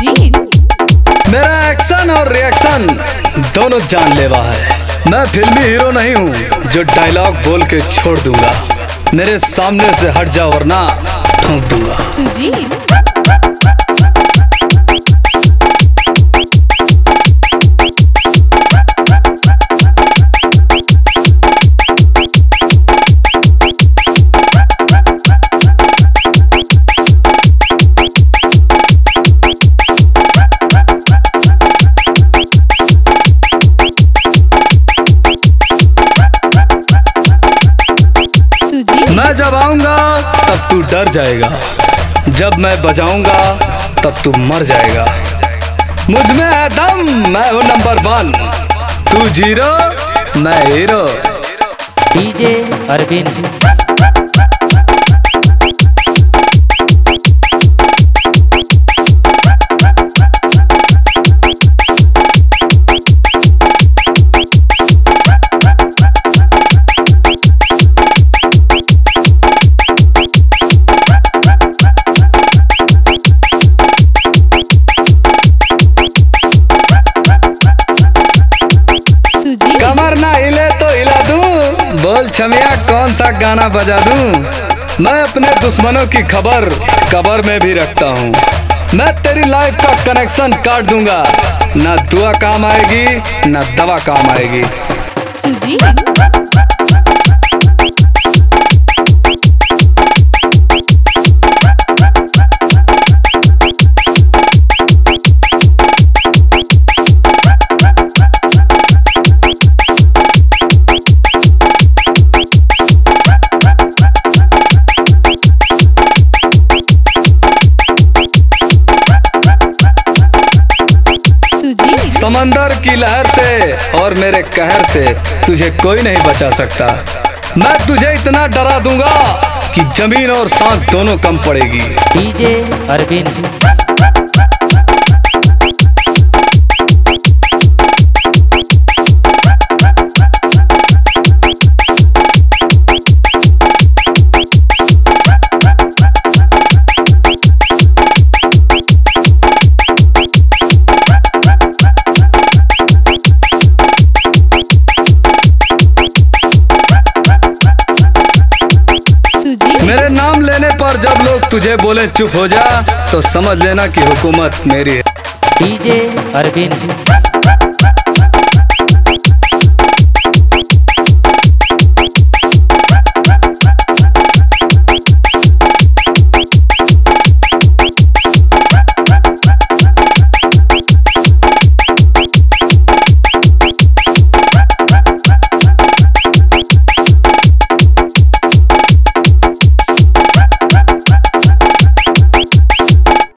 सुजीत। मेरा एक्शन और रिएक्शन दोनों जानलेवा है। मैं फिल्मी हीरो नहीं हूँ जो डायलॉग बोल के छोड़ दूंगा। मेरे सामने से हट जा वरना ठोक दूंगा। सुजीत। मैं जब आऊंगा तब तू डर जाएगा, जब मैं बजाऊंगा तब तू मर जाएगा। मुझ में है दम, मैं हूँ नंबर 1। तू जीरो, मैं हीरो। डीजे अरविंद। कमर ना हिले तो हिला दूं, बोल छमिया कौन सा गाना बजा दूं। मैं अपने दुश्मनों की खबर कबर में भी रखता हूँ। मैं तेरी लाइफ का कनेक्शन काट दूंगा। ना दुआ काम आएगी ना दवा काम आएगी। सुजीत। समंदर की लहर से और मेरे कहर से तुझे कोई नहीं बचा सकता। मैं तुझे इतना डरा दूंगा कि जमीन और सांस दोनों कम पड़ेगी। डीजे अरविंद। मेरे नाम लेने पर जब लोग तुझे बोले चुप हो जा तो समझ लेना कि हुकूमत मेरी है। डीजे अरविंद।